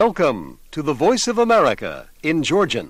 Welcome to the Voice of America in Georgian.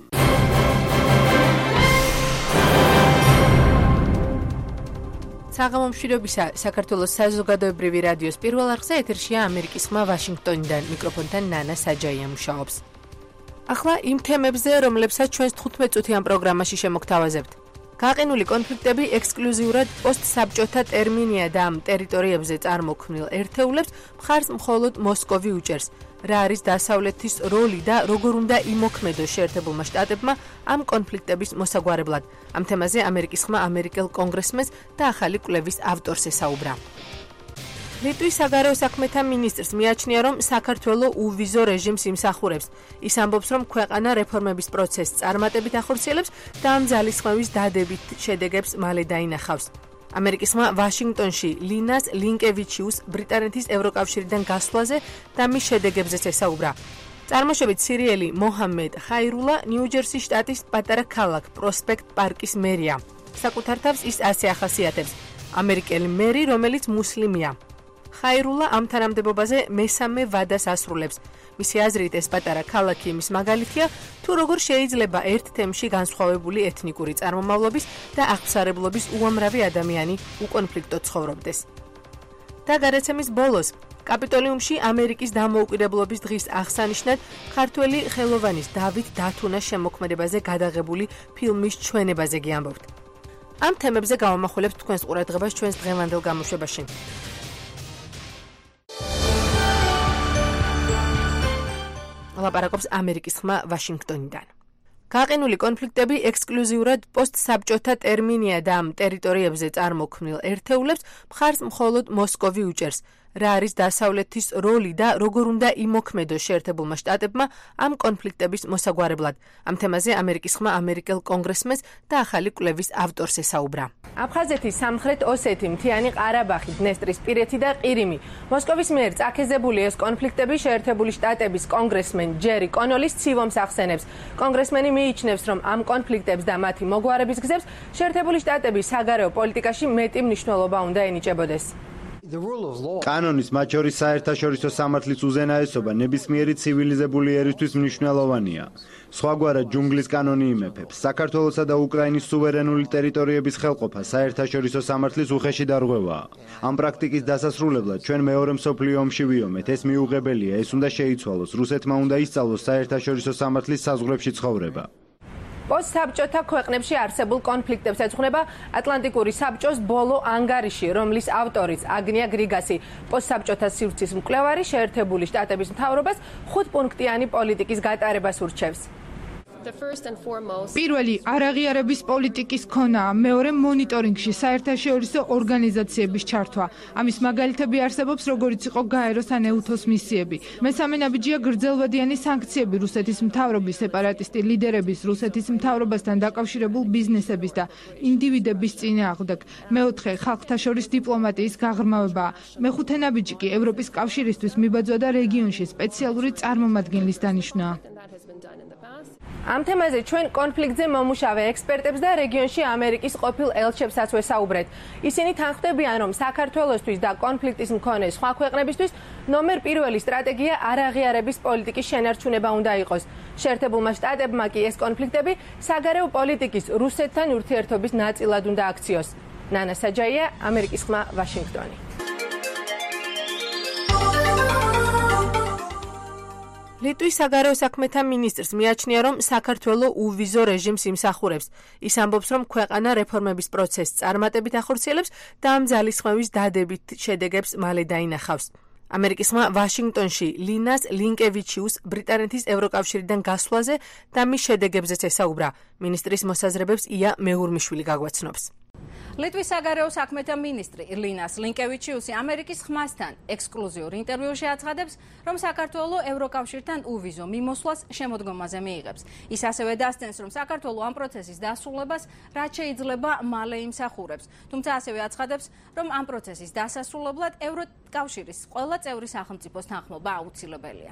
საღამომშვიდობისა საქართველოს საზოგადოებრივი რადიოს პირველ არხზე ეთერშია ამერიკის ხმა ვაშინგტონიდან მიკროფონთან ნანა საჯაია მუშაობს. ახლა იმ თემებზე, რომლებსაც ჩვენს 15 წუთიან პროგრამაში შემოგთავაზებთ. გაყინული კონფლიქტები ექსკლუზიურად პოსტსაბჭოთა ტერმინია და ამ ტერიტორიებზე წარმოქმნილ ერთეულებს მხარს მხოლოდ მოსკოვი უჭერს. რა არის დასავლეთის როლი და როგორ უნდა იმოქმედოს შეერთებულმა შტატებმა ამ კონფლიქტების მოსაგვარებლად. ამ თემაზე ამერიკის ხმა ამერიკელ კონგრესმენს და ახალი კვლევის ავტორს ესაუბრა. ლიტვის საგარეო საქმეთა მინისტრს მიაჩნია, რომ საქართველო უვიზო რეჟიმს იმსახურებს. ის ამბობს, რომ ქვეყანა რეფორმების პროცესს წარმატებით ახორციელებს და ამ ძალისხმევის დადებით შედეგებს მალე დაინახავს. ამერიკის ხმა ვაშინგტონში ლინას ლინკევიჩიუს ბრიტანეთის ევროკავშირიდან გასვლაზე და მის შედეგებზეც ესაუბრა. წარმოშობით სირიელი მოჰამედ ხაირულა ნიუ-ჯერსის შტატის პატარა ქალაქ პროსპექტ პარკის მერია. საკუთარ თავს ის ასე ახასიათებს: ამერიკელი მერი, რომელიც მუსლიმია. ხაირულა ამ თანამდებობაზე მესამე ვადას ასრულებს. მისი აზრით ეს პატარა ქალაქი იმის მაგალითია, თუ როგორ შეიძლება ერთ თემში განსხვავებული ეთნიკური წარმომავლობის და აღფსარებლობის უამრავი ადამიანი უკონფლიქტო ცხოვრობდეს. და გადაცემის ბოლოს კაპიტოლიუმში ამერიკის დამოუკიდებლობის დღის აღსანიშნად ქართველი ხელოვანის დავით დათუნას შემოქმედებაზე გადაღებული ფილმის ჩვენებაზე გიამბობთ. ამ თემებზე გავამახვილებთ თქვენს ყურადღებას ჩვენს დღევანდელ გამოშვებაში. ლაპარაკობს ამერიკის ხმა ვაშინგტონიდან. გაყინული კონფლიქტები ექსკლუზიურად პოსტსაბჭოთა ტერმინია და ამ ტერიტორიებზე წარმოქმნილ ერთეულებს მხარს მხოლოდ მოსკოვი უჭერს. რა არის დასავლეთის როლი და როგორ უნდა იმოქმედოს შეერთებულმა შტატებმა ამ კონფლიქტების მოსაგვარებლად. ამ თემაზე ამერიკის ხმა ამერიკელ კონგრესმენს და ახალი კვლევის ავტორს ესაუბრა. აფხაზეთის სამხრეთ ოსეთი, მთიანი ყარაბაღი, დნესტრისპირეთი და ყირიმი. მოსკოვის მიერ წაქეზებული ეს კონფლიქტები შეერთებული შტატების კონგრესმენ ჯერი კონოლის ცივომს ახსენებს. კონგრესმენი მიიჩნევს, რომ ამ კონფლიქტებს და მათი მოგვარების გზებს შეერთებული შტატების საგარეო პოლიტიკაში მეტი მნიშვნელობა უნდა ენიჭებოდეს. კანონის, მათ შორის საერთაშორისო სამართლის უზენაესობა ნებისმიერი ცივილიზებული ერისთვის მნიშვნელოვანია. სხვაგვარად ჯუნგლის კანონი იმეფებს. საქართველოსა და უკრაინის სუვერენული ტერიტორიების ხელყოფა საერთაშორისო სამართლის უხეში დარღვევაა. ამ პრაქტიკის დასასრულებლად ჩვენ მეორე მსოფლიო ომში ვიომეთ. ეს მიუღებელია, ეს უნდა შეიცვალოს. რუსეთმა უნდა ისწავლოს საერთაშორისო სამართლის საზღვრებში ცხოვრება. პოსტსაბჭოთა ქვეყნებში არსებულ კონფლიქტებს ეძღვნება ატლანტიკური საბჭოს ბოლო ანგარიში, რომლის ავტორიც აგნია გრიგასი, პოსტსაბჭოთა სივრცის მკვლევარი, შეერთებული შტატების მთავრობას 5-პუნქტიანი პოლიტიკის გატარებას ურჩევს. პირველი არაღიარების პოლიტიკის ქონა, მეორე მონიტორინგში საერთაშორისო ორგანიზაციების ჩართვა. ამის მაგალითები არსებობს, როგორიც იყო გაეროს ან ეუთოს მისიები. მესამე ნაბიჯია გრძელვადიანი სანქციები რუსეთის მთავრობის, სეპარატისტი ლიდერების, რუსეთის მთავრობასთან დაკავშირებულ ბიზნესების და ინდივიდების წინააღმდეგ. მეოთხე ხალხთა შორის დიპლომატიის გაღრმავება. მეხუთე ნაბიჯი კი ევროპის კავშირისთვის მიბაძვა და რეგიონში სპეციალური წარმომადგენლის დანიშვნა. ამ თემაზე ჩვენ კონფლიქტზე მომუშავე ექსპერტებს და რეგიონში ამერიკის ყოფილ ელჩებსაც ვესაუბრეთ. ისინი თანხმდებიან, რომ საქართველოსთვის და კონფლიქტის მქონე სხვა ქვეყნებისთვის ნომერ პირველი სტრატეგია არაღიარების პოლიტიკის შენარჩუნება უნდა იყოს. შეერთებულმა შტატებმა კი ეს კონფლიქტები საგარეო პოლიტიკის რუსეთთან ურთიერთობის ნაწილად უნდა აქციოს. ნანა საჯაია, ამერიკის ხმა ვაშინგტონი. ლიტვის საგარეო საქმეთა მინისტრს მიაჩნია, რომ საქართველო უვიზო რეჟიმს იმსახურებს. ის ამბობს, რომ ქვეყანა რეფორმების პროცესს წარმატებით ახორციელებს და ამ ძალისხმევის დადებით შედეგებს მალე დაინახავს. ამერიკის ხმა ვაშინგტონში ლინას ლინკევიჩიუს ბრიტანეთის ევროკავშირიდან გასვლაზე და მის შედეგებზეც ესაუბრა. მინისტრის მოსაზრებებს ია მეურმიშვილი გაგვაცნობს. ლიტვის საგარეო საქმეთა მინისტრი ლინას ლინკევიჩიუსი ამერიკის ხმასთან ექსკლუზიურ ინტერვიუში აცხადებს, რომ საქართველო ევროკავშირთან უვიზო მიმოსვლას შემოდგომაზე მიიღებს. ის ასევე დასცენს, რომ საქართველო ამ პროცესის დასრულებას რაც შეიძლება მალე იმსახურებს. თუმცა ასევე აცხადებს, რომ ამ პროცესის დასასრულებლად ევროკავშირის ყველა წევრი სახელმწიფოს თანხმობა აუცილებელია.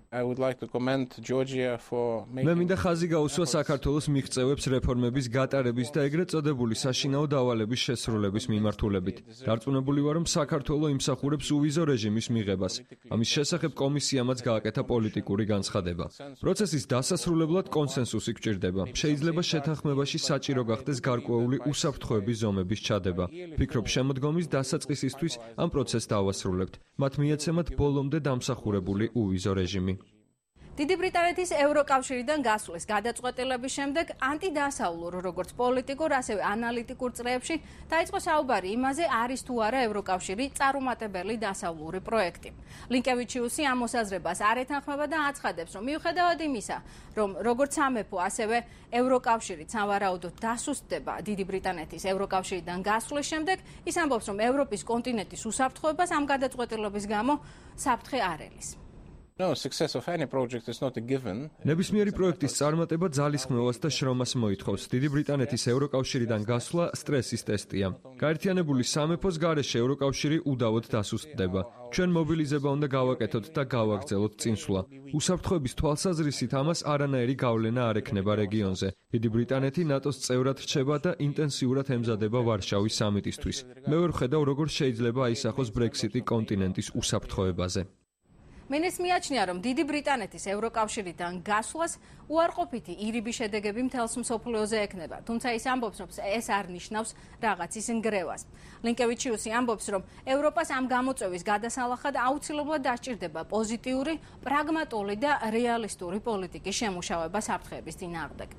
I would like to commend Georgia for მე making მინდა ხაზი გაუსვა საქართველოს მიღწევებს რეფორმების გატარების და ეგრეთ წოდებული საშინაო დავალების შესრულების მიმართულებით. დარწმუნებული ვარ, რომ საქართველო იმსახურებს უვიზო რეჟიმის მიღებას. ამის შესახებ კომისიამაც გააკეთა პოლიტიკური განცხადება. პროცესის დასასრულებლად კონსენსუსი გჭირდება. შეიძლება შეთანხმებაში საჭირო გახდეს გარკვეული უსაფრთხოების ზომების ჩადება. ფიქრობ, შემოდგომის დასაწყისისთვის ამ პროცესს დავასრულებთ. მათ მიეცემათ ბოლომდე დამსახურებული უვიზო რეჟიმი. დიდი ბრიტანეთის ევროკავშირიდან გასვლის გადაწყვეტილების შემდეგ ანტიდასავლურ, როგორც პოლიტიკურ, ასევე ანალიტიკურ წრეებში დაიწყო საუბარი იმაზე, არის თუ არა ევროკავშირი წარუმატებელი დასავლური პროექტი. ლინკევიჩიუსი ამ მოსაზრებას არ ეთანხმება და აცხადებს, რომ მიუხედავად იმისა, რომ როგორც სამეფო, ასევე ევროკავშირი სავარაუდოდ დასუსტდება დიდი ბრიტანეთის ევროკავშირიდან გასვლის შემდეგ, ის ამბობს, რომ ევროპის კონტინენტის უსაფრთხოებას ამ გადაწყვეტილების გამო საფრთხე არ ელის. No, success of any project is not a given. ნებისმიერი პროექტის წარმატება ძალისხმევას და შრომას მოითხოვს. დიდი ბრიტანეთის ევროკავშირიდან გასვლა სტრესის ტესტია. გაერთიანებული სამეფოს გარეშე ევროკავშირი უდავოდ დასუსტდება. ჩვენ მობილიზება უნდა გავაკეთოთ და გავაგრძელოთ წინსვლა. უსაფრთხოების თვალსაზრისით ამას არანაირი გავლენა არ ექნება რეგიონზე. დიდი ბრიტანეთი ნატოს წევრად რჩება და ინტენსიურად ემზადება ვარშავის სამიტისთვის. მე ვერ ვხედავ, როგორ შეიძლება აისახოს ბრექსიტი კონტინენტის უსაფრთხოებაზე. მინისტრს მიაჩნია, რომ დიდი ბრიტანეთის ევროკავშირიდან გასვლას უარყოფითი ირიბი შედეგები მთელს მსოფლიოზე ექნება, თუმცა ის ამბობს, რომ ეს არ ნიშნავს რაღაცის ნგრევას. ლინკევიჩიუსი ამბობს, რომ ევროპას ამ გამოწვევის გადასალახად აუცილებლად დასჭირდება პოზიტიური, პრაგმატული და რეალისტური პოლიტიკის შემუშავება საფრთხეების წინააღმდეგ.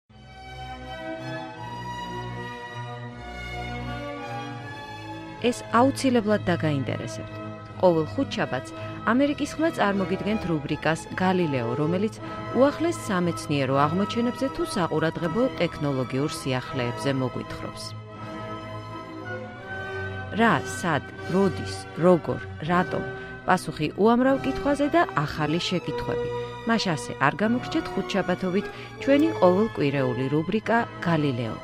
ეს აუცილებლად დაგაინტერესებთ. ყოველ ხუთშაბათს ამერიკის ხმა წარმოგიდგენთ რუბრიკას გალილეო, რომელიც უახლეს სამეცნიერო აღმოჩენებზე თუ საყურადღებო ტექნოლოგიურ სიახლეებზე მოგვითხრობს. რა, სად, როდის, როგორ, რატომ? პასუხი უამრავ კითხვაზე და ახალი შეკითხვები. მას ასე არ გამოგრჩეთ ხუთშაბათობით ჩვენი ყოველკვირეული რუბრიკა გალილეო.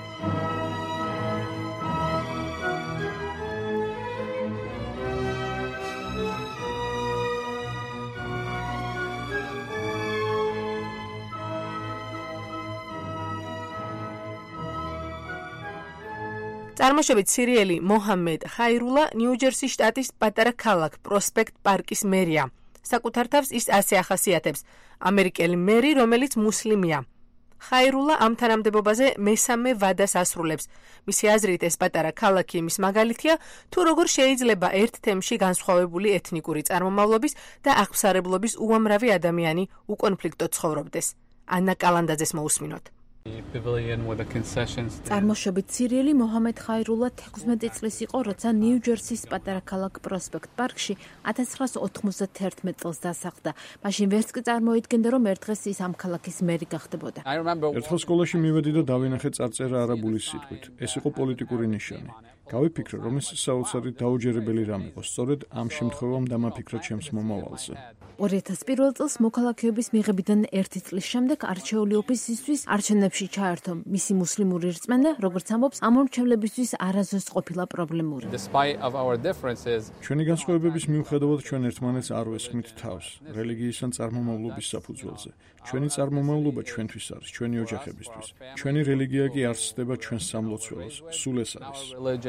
წარმოშობით სირიელი მოჰამედ ხაირულა ნიუ-ჯერსის შტატის პატარა ქალაქ პროსპექტ პარკის მერია. საკუთარ თავს ის ასე ახასიათებს: ამერიკელი მერი, რომელიც მუსლიმია. ხაირულა ამ თანამდებობაზე მესამე ვადას ასრულებს. მისი აზრით ეს პატარა ქალაქი იმის მაგალითია, თუ როგორ შეიძლება ერთ თემში განსხვავებული ეთნიკური წარმომავლობის და აღფსარებლობის უამრავი ადამიანი უკონფლიქტო ცხოვრობდეს. ანა კალანდაძეს მოусმინოთ. წარმოშობით სირიელი მოჰამედ ხაირულა 16 წლის იყო, როცა ნიუ-ჯერსის პატარა ქალაქ პროსპექტ პარკში 1991 წელს დასახლდა. მაშინ ვერც კი წარმოიდგენდა, რომ ერთ დღეს ის ამ ქალაქის მერი გახდებოდა. ერთხელ სკოლაში მივედი და დავინახე წარწერა არაბულის სიტყვით. ეს იყო პოლიტიკური ნიშანი. გავიფიქრე, რომ ეს საოცარი დაუჯერებელი რამ იყო. სწორედ ამ შემთხვევამ დამაფიქრა ჩემს მომავალზე. 2001 წელს მოქალაქეობის მიღებიდან 1 წლის შემდეგ არჩეული ოფისისთვის არჩევნებში ჩაერთო. მისი მუსლიმური რწმენა, როგორც ამბობს, ამომრჩევლებისთვის არასდროს ყოფილა პრობლემური. ჩვენი განსხვავებების მიუხედავად ჩვენ ერთმანეთს არ ვესხმით თავს, რელიგიის ან წარმომავლობის საფუძველზე. ჩვენი წარმომავლობა ჩვენთვის არის, ჩვენი ოჯახებისთვის. ჩვენი რელიგია კი არ ცდება ჩვენს სამლოცველოს. სულ ეს არის.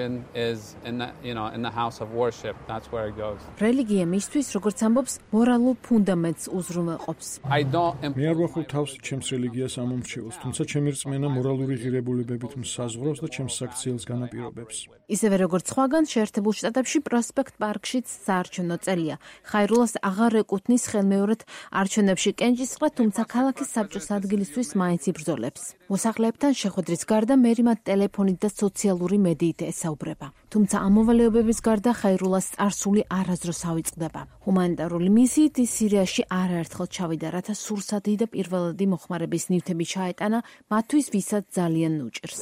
რელიგია მისთვის, როგორც ამბობს, მორალურ ფუნდამენტს უზრუნველყოფს. მე არ ვახობ თავს ჩემს რელიგიას ამომრჩეველს, თუმცა ჩემი რწმენა მორალური ღირებულებებით მსაზღვრავს და ჩემს საქციელს განაპირობებს. ისევე როგორც სხვაგან, შეერთებულ შტატებში პროსპექტ პარკშიც საარჩევნო წელია. ხაირულას აღარ ეკუთვნის ხელმეორედ არჩევნებში კენჭისყრა, თუმცა ქალაქის საბჭოს ადგილისთვის მაინც იბრძოლებს. მოსახლეებთან შეხვედრის გარდა მერი მათ ტელეფონით და სოციალური მედიით ესაუბრება. თუმცა ამ მოვალეობების გარდა ხაირულას წარსული არასდროს ავიწყდება. ჰუმანიტარული მისიით ის სირიაში არაერთხელ ჩავიდა, რათა სურსათი და პირველადი მოხმარების ნივთები ჩაეტანა მათთვის, ვისაც ძალიან უჭირს.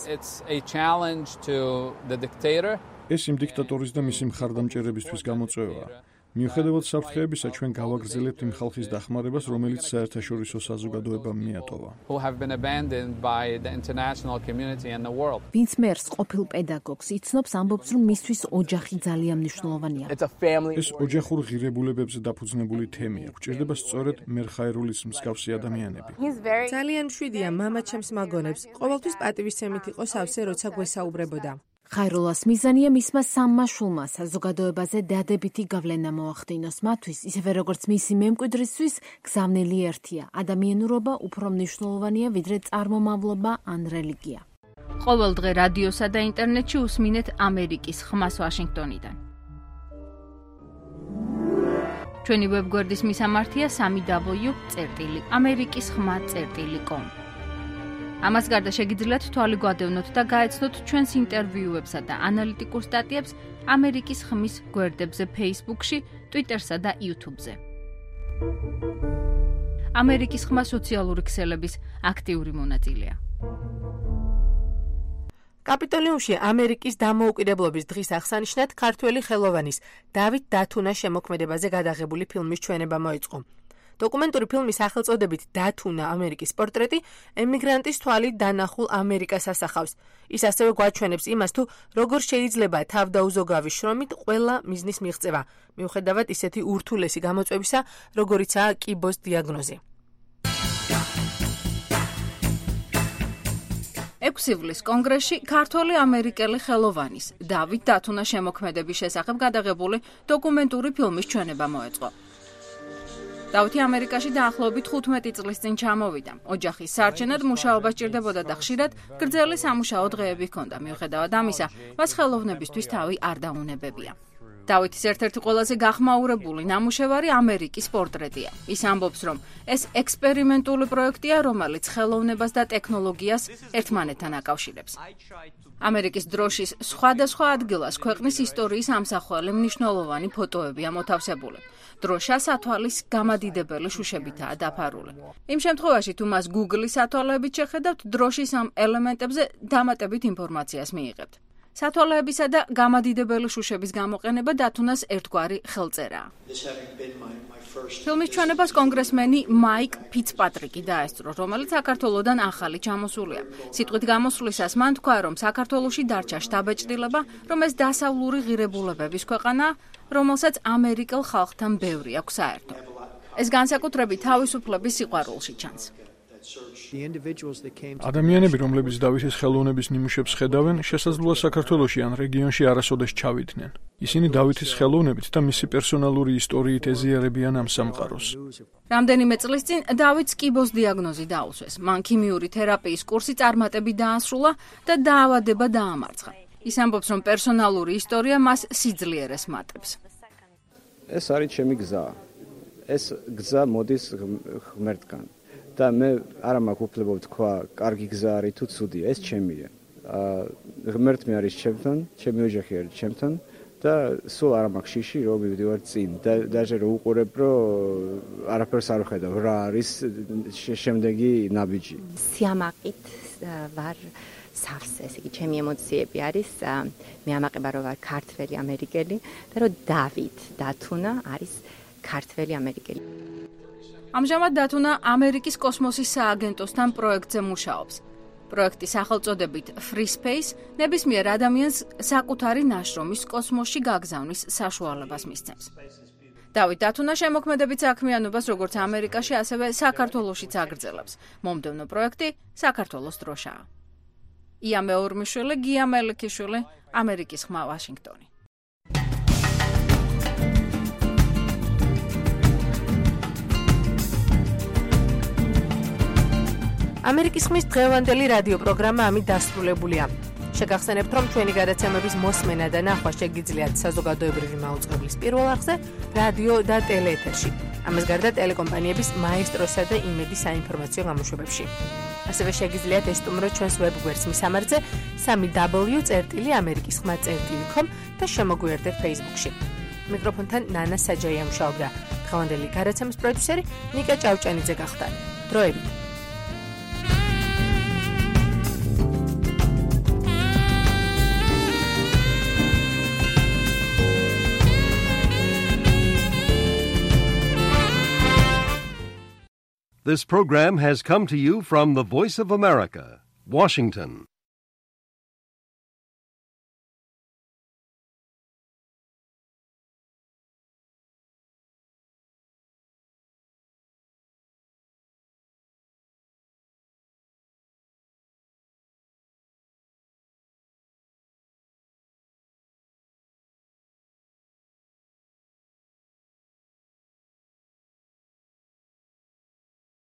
ეს იმ დიქტატორის და მისი მხარდამჭერებისთვის გამოწვევაა. მიუხედავად საფრთხეებისა, ჩვენ გავაგრძელებთ იმ ხალხის დახმარებას, რომელიც საერთაშორისო საზოგადოებამ მიატოვა. ვინც მერს ყოფილ პედაგოგს იცნობს, ამბობს, რომ მისთვის ოჯახი ძალიან მნიშვნელოვანია. ეს ოჯახურ ღირებულებებზე დაფუძნებული თემია. გვჭირდება სწორედ მერხაერულის მსგავსი ადამიანები. ძალიან მშვიდია მამა ჩემს მაგონებს. ყოველთვის პატივისცემით იყო სავსე, როცა გვესაუბრებოდა. ხაირულას მიზანია მისმა სამმა შულმა საზოგადოებაზე დადებითი გავლენა მოახდინოს. მათთვის, ისევე როგორც მისი მემკვიდრისთვის, გზავნილი ერთია. ადამიანურობა უფრო მნიშვნელოვანია, ვიდრე წარმომავლობა ან რელიგია. ყოველ დღე რადიოსა და ინტერნეტში უსმინეთ ამერიკის ხმას ვაშინგტონიდან. ჩვენი ვებგვერდის მისამართია www.amerikiskhma.com. ამას გარდა შეგიძლიათ თვალი გვადევნოთ და გაეცნოთ ჩვენს ინტერვიუებსა და ანალიტიკურ სტატიებს ამერიკის ხმის გვერდებზე Facebook-ში, Twitter-სა და YouTube-ზე. ამერიკის ხმა სოციალური ქსელების აქტიური მონაწილეა. კაპიტოლიუმში ამერიკის დამოუკიდებლობის დღის აღსანიშნად ქართველი ხელოვანის დავით დათუნას შემოქმედებაზე გადაღებული ფილმის ჩვენება მოიწყო. დოკუმენტური ფილმის სახელწოდებით დათუნა ამერიკის პორტრეტი ემიგრანტის თვალით დანახულ ამერიკას ასახავს. ის ასევე გვაჩვენებს იმას, თუ როგორ შეიძლება თავდაუზოგავი შრომით ყველა მიზნის მიღწევა, მიუხედავად ისეთი ურთულესი გამოწვევისა, როგორიცაა კიბოს დიაგნოზი. 6 ივლის კონგრესში ქართველი ამერიკელი ხელოვანის დავით დათუნას შემოქმედების შესახებ გადაღებული დოკუმენტური ფილმის ჩვენება მოეწყო. დავითი ამერიკაში დაახლოებით 15 წლის წინ ჩამოვიდა. ოჯახის სარჩენად მუშაობა სჭირდებოდა და ხშირად გრძელი სამუშაო დღეები ჰქონდა. მიუხედავად ამისა, მას ხელოვნებისთვის თავი არ დაუნებებია. დავითის ერთ-ერთი ყველაზე გახმაურებული ნამუშევარი ამერიკის პორტრეტია. ის ამბობს, რომ ეს ექსპერიმენტული პროექტია, რომელიც ხელოვნებას და ტექნოლოგიას ერთმანეთთან აკავშირებს. ამერიკის დროშის სხვადასხვა ადგილას ქვეყნის ისტორიის ამსახველი მნიშვნელოვანი ფოტოებია მოთავსებული. დროშა სათვალის გამადიდებელი შუშებითაა დაფარული. იმ შემთხვევაში, თუ მას Google-ის სათვალეებით შეხედავთ, დროშის ამ ელემენტებზე დამატებით ინფორმაციას მიიღებთ. სათვალეებისა და გამადიდებელი შუშების გამოყენება დათუნას ერთგვარი ხელწერაა. ფილმის ჩვენებას კონგრესმენი მაიკ ფიცპატრიკი დაესწრო, რომელიც საქართველოდან ახალი ჩამოსულია. სიტყვით გამოსვლისას მან თქვა, რომ საქართველოში დარჩა შტაბ-ეჭდილება, რომ ეს დასავლური ღირებულებების ქვეყანაა, რომელსაც ამერიკელ ხალხთან ბევრი აქვს საერთო. ეს განსაკუთრებით თავისუფლების სიყვარულში ჩანს. ადამიანები, რომლებიც დავითის ხელოვნების ნიმუშებს ხედავენ, შესაძლოა საქართველოში ან რეგიონში არასოდეს ჩავიდნენ. ისინი დავითის ხელოვნებით და მისი პერსონალური ისტორიით ეზიარებიან ამ სამყაროს. რამდენიმე წლის წინ დავითს კიბოს დიაგნოზი დაუსვეს. მან ქიმიური თერაპიის კურსი წარმატებით დაასრულა და დაავადება დაამარცხა. ის ამბობს, რომ პერსონალური ისტორია მას სიძლიერეს მატებს. ეს არის ჩემი გზა. ეს გზა მოდის ღმერთთან. და მე არა მაქვს უფლება ვთქვა, კარგი გზა არის თუ ცუდია, ეს ჩემია. ღმერთი არის ჩემთან, ჩემი ოჯახი არის ჩემთან და სულ არა მაქვს შიში, რომ მივდივარ წინ და დაჟე რომ უყურებ, რომ არაფერს არ ვხედავ, რა არის შემდეგი ნაბიჯი. სიამაყით ვარ სავსე, ესე იგი ჩემი ემოციები არის, მე ამაყება რომ ვარ ქართველი ამერიკელი და რომ დავით დათუნა არის ქართველი ამერიკელი. ამჟამად დათუნა ამერიკის კოსმოსის სააგენტოსთან პროექტზე მუშაობს. პროექტის სახელწოდებით Free Space ნებისმიერ ადამიანს საკუთარი ნაშრომის კოსმოსში გაგზავნის საშუალებას მისცემს. დავით დათუნა შემოქმედებით საქმიანობას როგორც ამერიკაში, ასევე საქართველოშიც აგრძელებს. მომდევნო პროექტი საქართველოს დროშაა. ია მეორმიშვილი, გია მელიქიშვილი, ამერიკის ხმა, ვაშინგტონი. ამერიკის ხმის დღევანდელი რადიო პროგრამა ამით დასრულებულია. შეგახსენებთ, რომ ჩვენი გადაცემების მოსმენა და ნახვა შეგიძლიათ საზოგადოებრივი მაუწყებლის პირველ არხზე, რადიო და ტელეეთერში. ამას გარდა ტელეკომპანიების მაესტროსა და იმედის საინფორმაციო გამოშვებებში. ასევე შეგიძლიათ ესტუმროთ ჩვენს ვებგვერდს მისამართზე www.amerikiskhma.com და შემოგვიერთდეთ Facebook-ში. მიკროფონთან ნანა საჯაია მუშაობდა. დღევანდელი გადაცემის პროდიუსერი ნიკა ჭავჭანიძე გახდა. დროებით. This program has come to you from the Voice of America, Washington.